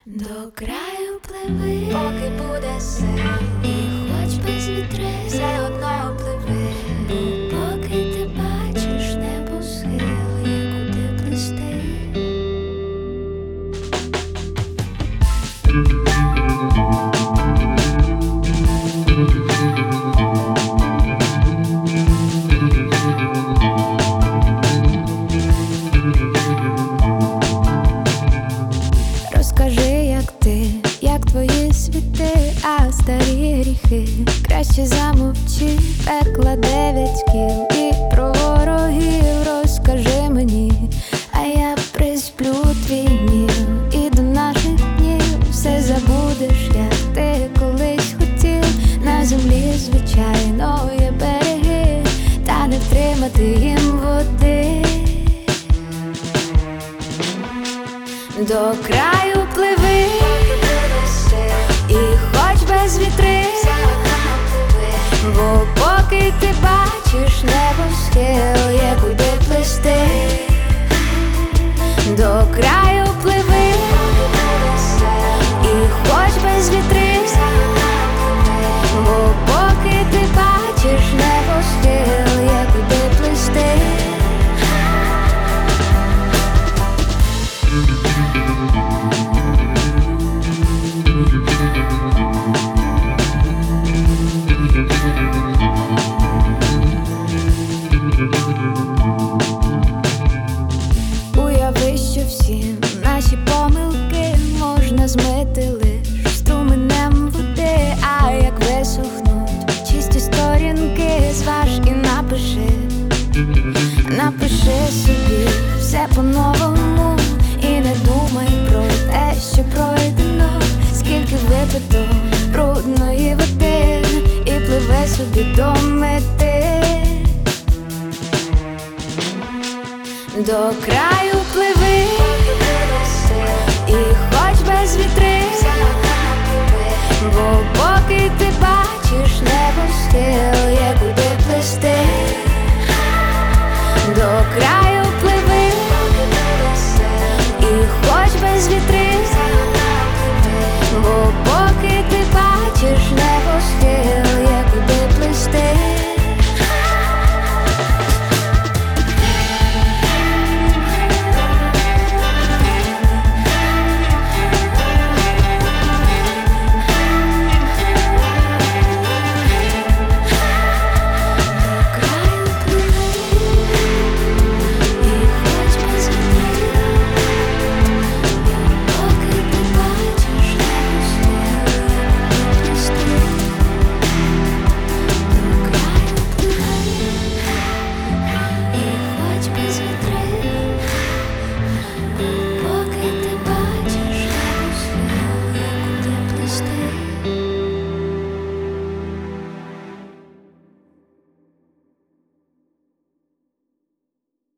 До краю пливи, поки буде сил, і хоч без вітри, все одно пливи. Бо поки ти бачиш небо схил, є куди плисти. Розкажи, як ти, як твої світи, а старі гріхи краще замовчи. Пекла 9 кіл і про ворогів розкажи мені, а я присплю твій гнів, і до наших днів все забудеш, як ти колись хотів. На землі, звичайно, є береги, та не втримати їм води. До краю пливи, і хоч без вітри, бо поки ти бачиш небо схил, є куди плисти. До краю пливи, і хоч без вітри, бо поки ти бачиш небо схил, є куди плисти. Уяви, що всі наші помилки можна змити лиш струменем води. А як висохнуть чисті сторінки, зваж і напиши, напиши собі все по-новому. І не думай про те, що пройдено, скільки випито брудної води, і пливи собі до мети. До краю пливи,